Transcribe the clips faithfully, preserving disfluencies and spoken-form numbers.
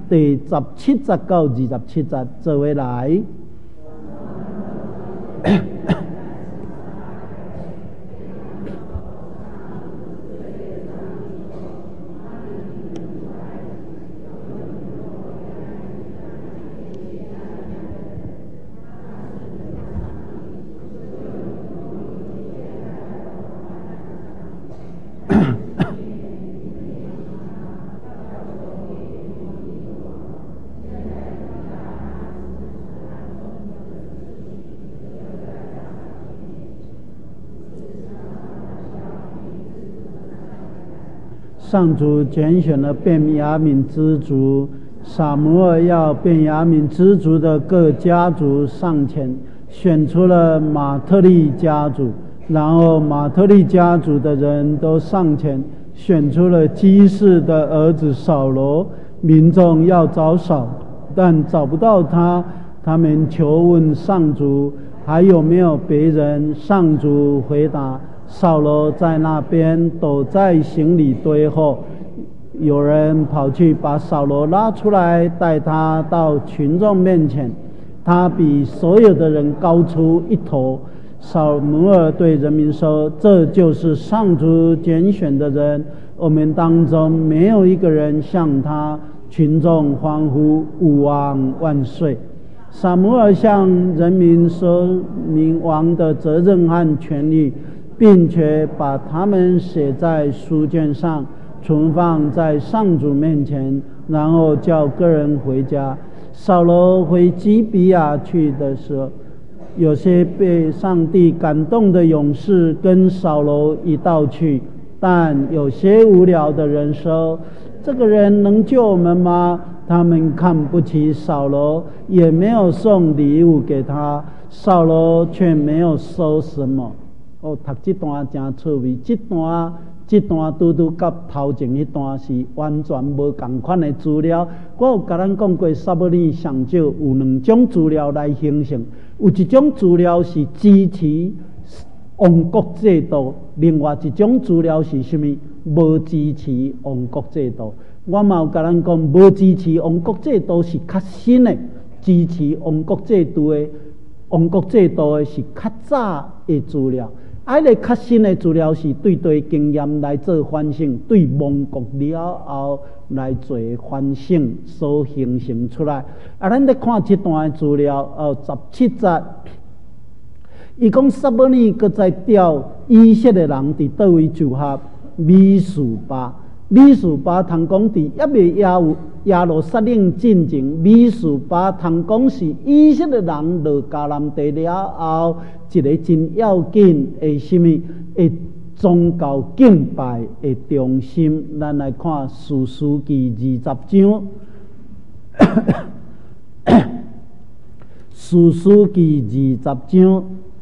第十七节到二十七节，做伙来。上主拣选了便雅悯支族，撒母耳要便雅悯支族的各家族上前，选出了马特利家族，然后马特利家族的人都上前，选出了基士的儿子扫罗。民众要找扫，但找不到他，他们求问上主还有没有别人。上主回答，扫罗在那边躲在行李堆后。有人跑去把扫罗拉出来，带他到群众面前。他比所有的人高出一头。扫母耳对人民说，这就是上主拣选的人，我们当中没有一个人像他。群众欢呼，吾王万岁。撒母耳向人民说明王的责任和权利，并且把他们写在书卷上，存放在上主面前，然后叫个人回家。扫罗回基比亚去的时候，有些被上帝感动的勇士跟扫罗一道去，但有些无聊的人说，这个人能救我们吗？他们看不起扫罗，也没有送礼物给他，扫罗却没有收什么。哦，读这段真趣味，这段这段拄拄甲头前迄段是完全无同款的资料。我有甲咱讲过，撒母耳上少有两种资料来形成，有一种资料是支持王国制度，另外一种资料是什么？无支持王国制度。我嘛有甲咱讲，无支持王国制度是较新的，支持王国制度的王国制度的是较早的资料。啊，个较新的资料是对对经验来做反省，对亡国了后来做反省所形成出来。啊，咱咧看这段资料哦，十七节。伊讲撒母耳搁在调以色列人伫倒位就合米数巴，米数巴通讲伫也未也有耶路撒冷进前，米数巴通讲是以色列人落迦南地了后一个真要紧的什么的宗教敬拜的中心。咱来看士师记二十章。士师记二十章。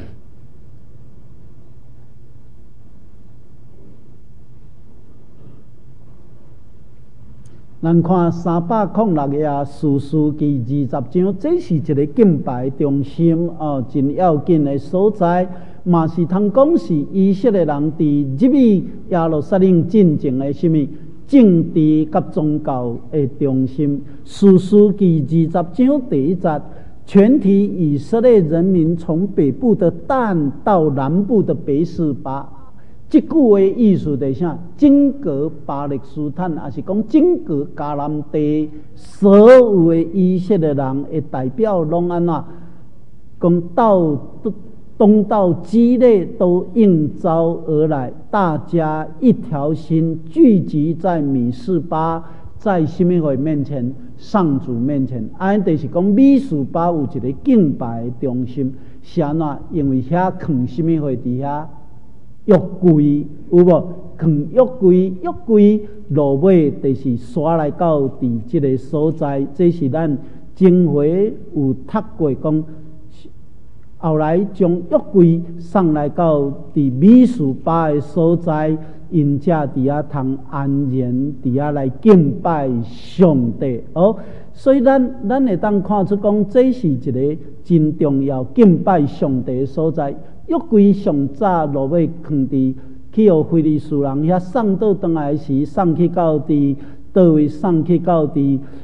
咱看三百零六页士师记二十章，这是一个敬拜中心哦，真要紧的所在，嘛是通讲是以色列人伫入去耶路撒冷进前的什么政治甲宗教的中心。士师记二十章第一节，全体以色列人民从北部的但到南部的别是巴。这句话意思是啥？整个巴勒斯坦，也是讲整个迦南地所有的以色列人的代表，拢安怎讲到东到西内都应召而来，大家一条心聚集在米斯巴，在什么会面前？上主面前。安就是讲米斯巴有一个敬拜中心，是安怎？因为遐放什么会伫遐？约柜有无？放约柜，约柜落尾就是刷来到伫即个所在，这是咱前回有读过讲，后来将约柜送来到伫米斯巴的所在，因遮伫遐通安然伫遐来敬拜上帝哦。所以咱咱会当看出讲，这是一个真重要敬拜上帝的所在。约柜上早落尾放伫去互非利士人遐送倒转来时，送去到伫倒位，送去到伫伫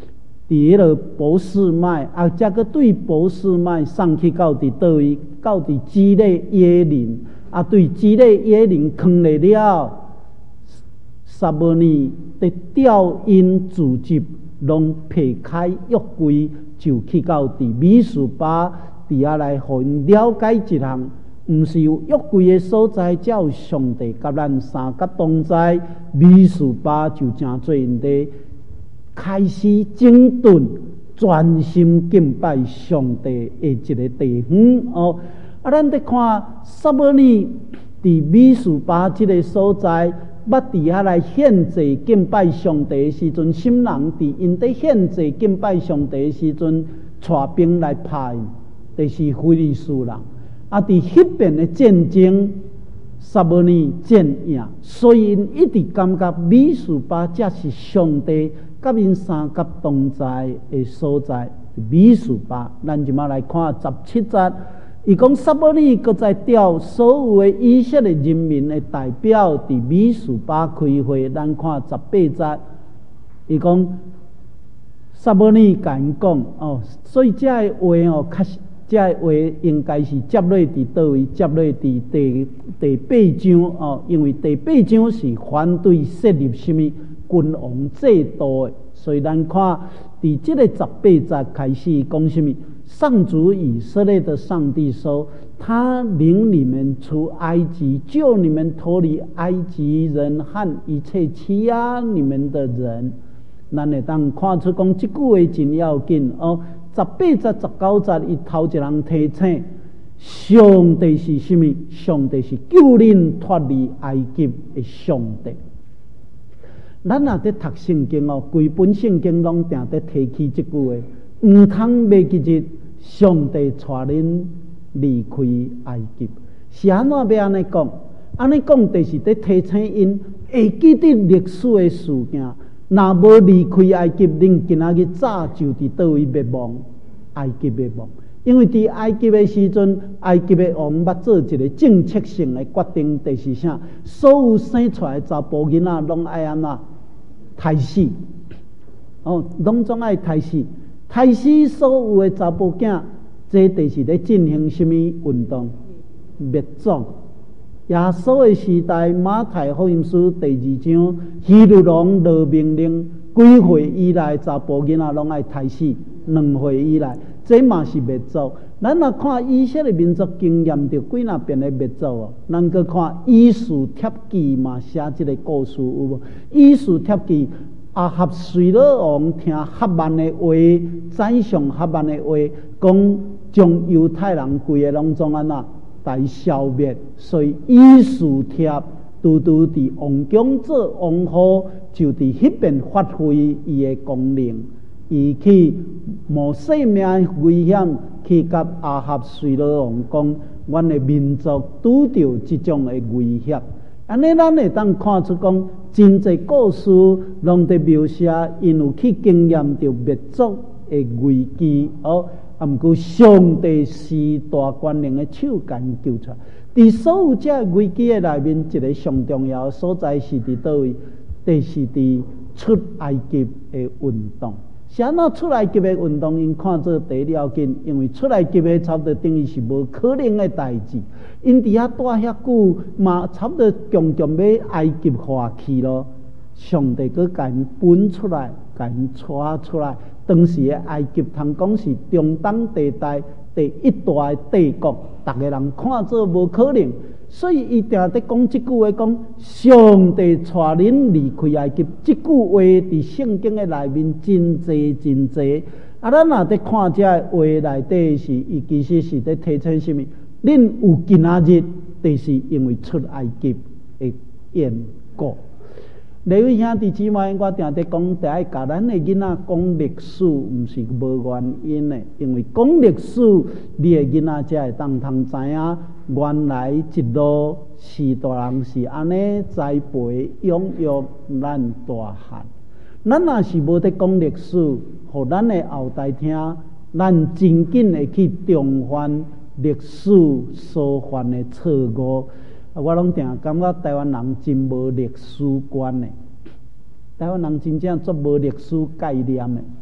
伫迄个波斯麦，啊，则个对波斯麦送去到伫倒位，到伫基列耶林，啊，对基列耶林坑来了。撒母耳的调音组织，拢撇开约柜，就去到伫米斯巴，伫遐来互因了解一项，毋是有约柜的所在，才有上帝甲咱三甲同在。米斯巴就诚做因地开始整顿，专心敬拜上帝的一个地方哦。啊，咱得看撒母耳伫米斯巴这个所在。捌伫遐来献祭敬拜上帝的时阵，心人伫因伫献祭敬拜上帝的时阵，带兵来拍因，就是非利士人。啊，伫迄边的战争，撒母耳战赢，所以因一直感觉米斯巴才是上帝甲因三甲同在的所在。米斯巴，咱即马来看十七节。伊讲撒母耳搁在调所有的以色列人民的代表伫米斯巴开会，咱看十八节。伊讲撒母耳甲因讲哦，所以这个话哦，确实这个话应该是接落伫倒位，接落伫第第八章哦，因为第八章是反对设立什么君王制度的，所以咱看伫这个十八节开始讲什么。上主以色列的上帝说：“他领你们出埃及，救你们脱离埃及人和一切欺压你们的人。”咱会当看出讲这句话真要紧哦。十八节、十九节，伊头一人提醒：上帝是什么？上帝是救恁脱离埃及的上帝。咱若在读圣经哦，规本圣经拢定在提起这句话，毋通袂记日。上帝带恁离开埃及，是安怎要安尼讲？安尼讲就是在提醒因会记得历史的事件。若无离开埃及，恁今仔日早就伫倒位灭亡，埃及灭亡。因为伫埃及的时阵，埃及的王捌做一个政策性的决定，就是啥？所有生出来的查甫囡仔拢爱安怎杀死？哦，拢总爱杀死。杀死所有的查甫囝，这就是咧进行什么运动？灭种。耶稣的时代，马太福音书第二章，希律王落命令，几岁以来查甫囡仔拢爱杀死，两岁以来，这嘛是灭族。咱若看以色列民族经验着几若遍的灭族哦，咱搁看以斯帖记嘛写这个故事有无？以斯帖记。阿哈随罗王听哈曼的话，宰相哈曼的话，讲将犹太人规个拢总安那来消灭，所以以斯帖拄拄伫王宫做王后，就伫迄边发挥伊的功能，伊去冒生命危险去甲阿哈随罗王讲，阮的民族拄着即种的威胁。安尼，咱会当看出讲，真侪故事拢在描写，因有去经验着灭族的危机哦。啊，毋过上帝是大权能的手间救出来。伫所有这危机的内面，一个上重要的所在是伫倒位？就是伫出埃及的运动。是安怎出埃及的运动？因看做第一要紧，因为出埃及的差不多等于是无可能的代志。因伫遐待遐久，嘛差不多强强要埃及化去咯。上帝佮甲因分出来，甲因带出来。当时的埃及通讲是中东地带第一大的帝国，逐个人看做无可能，所以伊定伫讲即句话，讲上帝带恁离开埃及。即句话伫圣经的内面真济真济。啊，咱若伫看这话内底是，伊其实是伫提醒什么？恁有今仔日，就是因为出埃及的缘故。各位兄弟姊妹，我定伫讲，得爱教咱的囡仔讲历史，毋是无原因的。因为讲历史，你的囡仔才会当通知影，原来一路是大人是安尼栽培养育咱大汉。咱若是无伫讲历史，互咱的后代听，咱真紧会去重犯历史所犯的错误。我拢定感觉台湾人真无历史观的，台湾人真正足无历史概念的哦。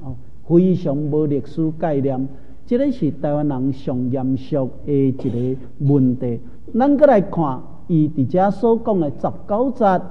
非常无历史概念。这个是台湾人上严肃的一个问题。咱再来看伊伫遮所讲的十九节，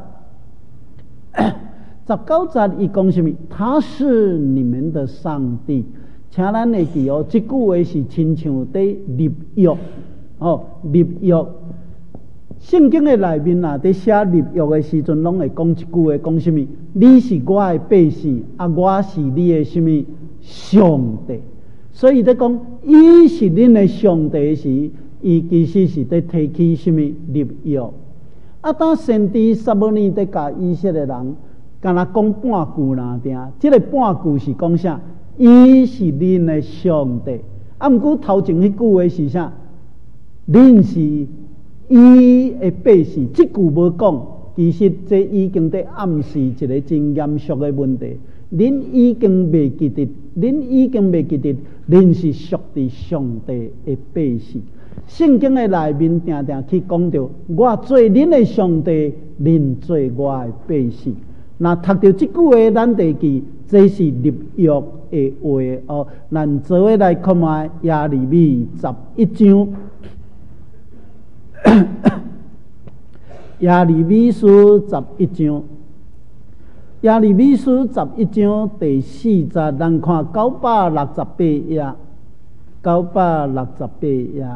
十九节伊讲什么？他是你们的上帝。请咱会记哦，这句话是亲像在立约哦，立约。圣经的内面啊，在写立约的时阵，拢会讲一句话，讲什么？你是我的百姓，啊，我是你的什么上帝？所以在讲，伊是恁的上帝时，伊其实是在提起什么立约？啊，当先知撒母耳在教以色列人，敢若讲半句啦，定这个半句是讲啥？伊是恁的上帝。啊，毋过头前迄句话是啥？恁是伊的百姓。这句无讲，其实这已经在暗示一个真严肃的问题。恁已经未记得，恁已经未记得，恁是属于上帝的百姓。圣经的内面定定去讲到，我做恁的上帝，恁做我的百姓。那读到这句话，咱得记，这是立约的话哦。咱做伙来看卖耶利米十一章，耶利米书十一章。耶利米书十一章第四节，咱看九百六十八页，九百六十八页，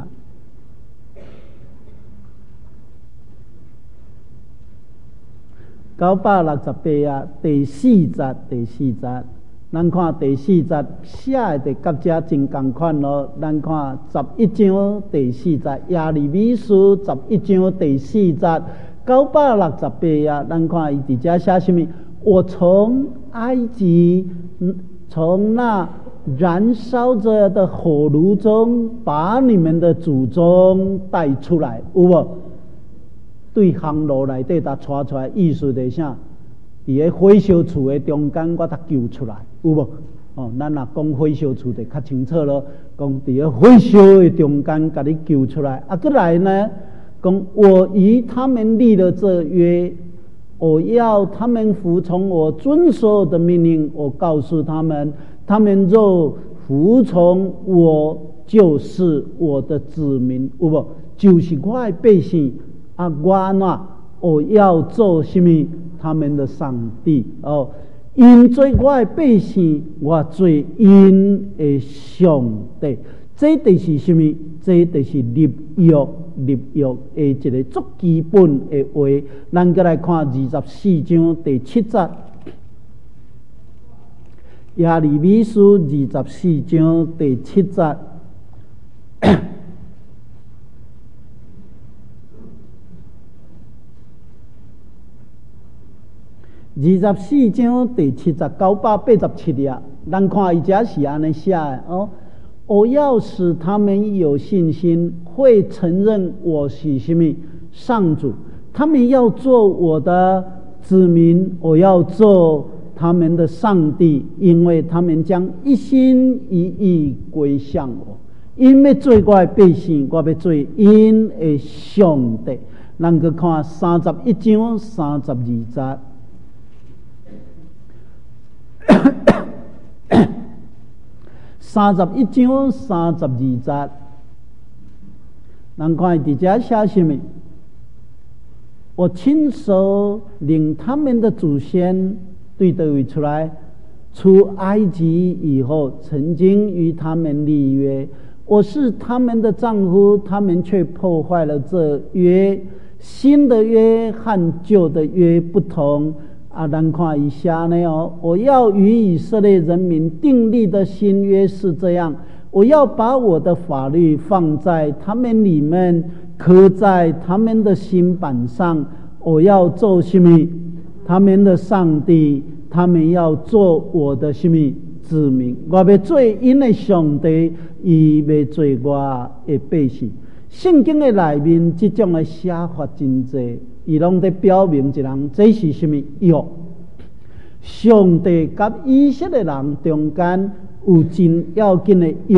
九百六十八页第四节，第四节，咱看第四节写的甲这真共款咯。咱看十一章第四节，耶利米书十一章第四节，九百六十八页，咱看伊伫遮写什么？我从埃及，从那燃烧着的火炉中，把你们的祖宗带出来，有无？对航路内底搭带出来，意思是啥？伫个火烧厝的中间，我搭救出来，有无？哦，咱若讲火烧厝就较清楚咯。讲伫个火烧的中间，甲你救出来。啊，过来呢？讲我与他们立了这约。我要他们服从我，遵守我的命令。我告诉他们，他们若服从我，就是我的子民，有无？就是我的百姓啊！我呢，我要做什么？他们的上帝哦。因做我的百姓，我做因的上帝。这就是什么？这就是立约，立约的一个最基本的话。咱再来看二十四章第七节，耶利米书二十四章第七节。二十四章第七节，九百八十七页，咱看伊遮是安尼写的哦。我要使他们有信心，会承认我是什么上主。他们要做我的子民，我要做他们的上帝，因为他们将一心一意归向我。因要做我的百姓，我要做因的上帝。咱去看三十一章三十二节。三十一章三十二节，咱看伫遮写什么？我亲手领他们的祖先对得位出来，出埃及以后，曾经与他们立约。我是他们的丈夫，他们却破坏了这约。新的约和旧的约不同。啊，咱看一下呢哦，我要与以色列人民订立的新约是这样：我要把我的法律放在他们里面，刻在他们的心板上。我要做什么？他们的上帝，他们要做我的什么子民？我要做因的上帝，伊要做我的百姓。圣经的内面，这种的写法真多。伊拢在表明一人，这是什么约？上帝甲以色列人中间有真要紧的约，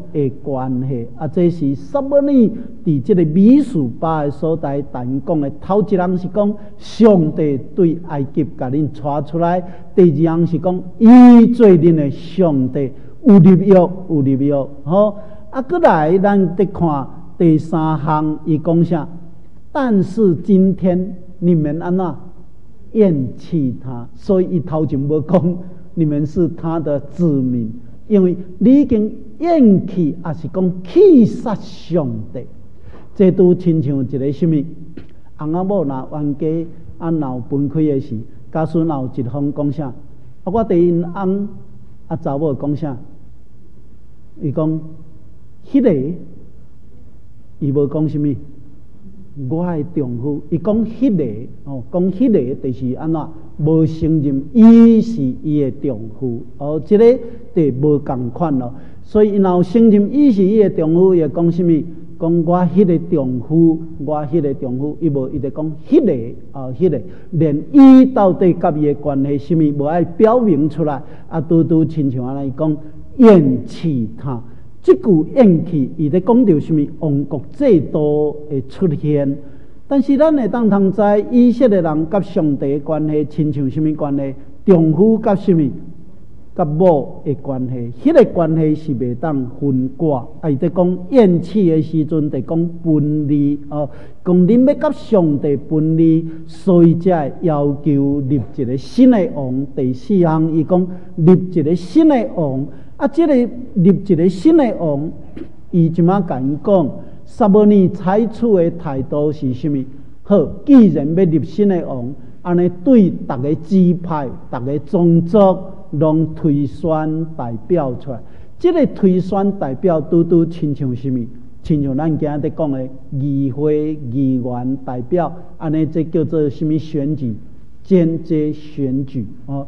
的关系。啊，这是撒母耳伫这个米斯巴的所在，但讲的头一项是讲上帝对埃及甲恁带出来，第二项是讲伊做恁的上帝，有立约有立约。好，啊，过来咱得看第三项，伊讲啥？但是今天你们安那厌弃他，所以伊头前无讲你们是他的子民，因为你已经厌弃，也是讲弃杀上帝。这都亲像一个什么？翁仔某若冤家啊闹分开的时，假使若有一方讲啥？啊，我对因翁啊查某讲啥？伊讲迄个，伊无讲什么？我的丈夫，伊讲迄个哦，讲迄个就是安怎无承认伊是伊的丈夫哦，这个就无共款咯。所以，若有承认伊是伊的丈夫，伊会讲什么？讲我迄个丈夫，我迄个丈夫，伊无伊就讲迄个哦，迄个，连伊到底甲伊的关系什么，无爱表明出来，啊，拄拄亲像安尼讲厌弃他。这句厌弃，伊咧讲到什么王国制度的出现，但是咱会当通知以色列人甲上帝的关系，亲像什么关系？丈夫甲什么？甲某的关系，迄、那个关系是袂当分割。啊，伊咧讲厌弃的时阵，就讲分离哦，讲恁要甲上帝分离，所以才要求立一个新的王。第四项，伊讲立一个新的王。啊，这个立一个新的王，伊即马甲因讲，撒母耳采取的态度是什么？好，既然要立新的王，安尼对逐个支派、逐个宗族，拢推选代表出来。这个推选代表拄拄亲像什么？亲像咱今日讲的议会议员代表，安尼这叫做什么选举？间接选举哦。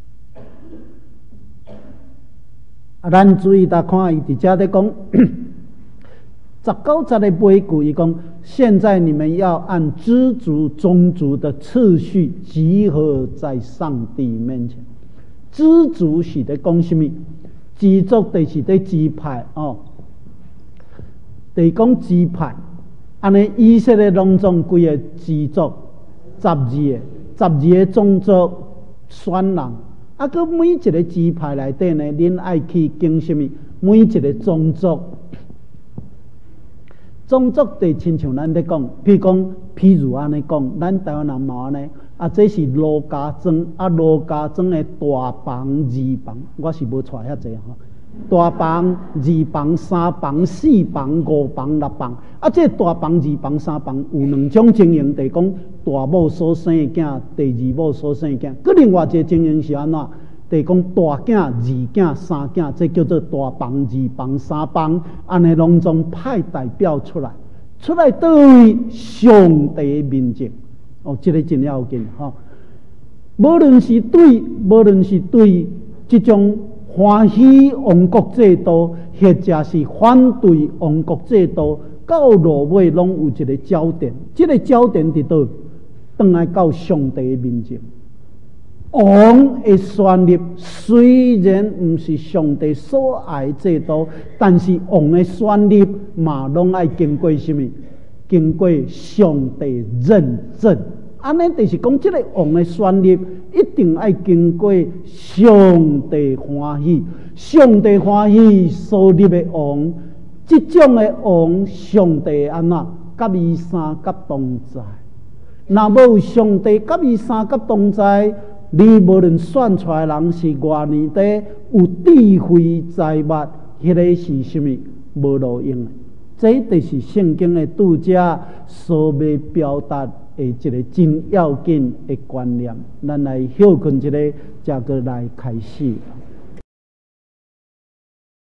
啊，咱注意，大看伊伫遮咧讲，十九节的尾句，伊讲：现在你们要按支族、宗族的次序集合在上帝面前。支族是咧讲什么？支族就是咧支派哦，就是讲支派。安尼以色列拢总几个支族？十二个，十二个宗族选人。啊，佮每一个支派内底呢，恁爱去经什么？每一个宗族，宗族就亲像咱咧讲，譬如讲，譬如安尼讲，咱台湾人嘛安尼，啊，这是罗家庄，啊，罗家庄的大房、二房，我是无带遐济吼。大房、二房、三房、四房、五房、六房，啊，这大房、二房、三房有两种情形，就是讲大某所生的囝，第二某所生的囝。佮另外一个情形是安怎？就是讲大囝、二囝、三囝，这叫做大房、二房、三房，安尼拢总派代表出来，出来对上帝的面前。哦，这个真要紧吼。无论是对，无论是对这种欢喜王国制度，或者是反对王国制度，到落尾拢有一个焦点。这个焦点伫倒，转来到上帝的面前。王的选立虽然不是上帝所爱制度，但是王的选立嘛，拢爱经过什么？经过上帝认证。安尼就是讲，这个王的选立一定要经过上帝欢喜，上帝欢喜所立的王，这种的王，上帝安怎甲伊三甲同在？若无有上帝甲伊三甲同在，你无论选出来人是偌年底有智慧财物，迄个是什么？无路用的。这就是圣经的读者所要表达的一个真要紧的观念，咱来休困一个，才过来开始。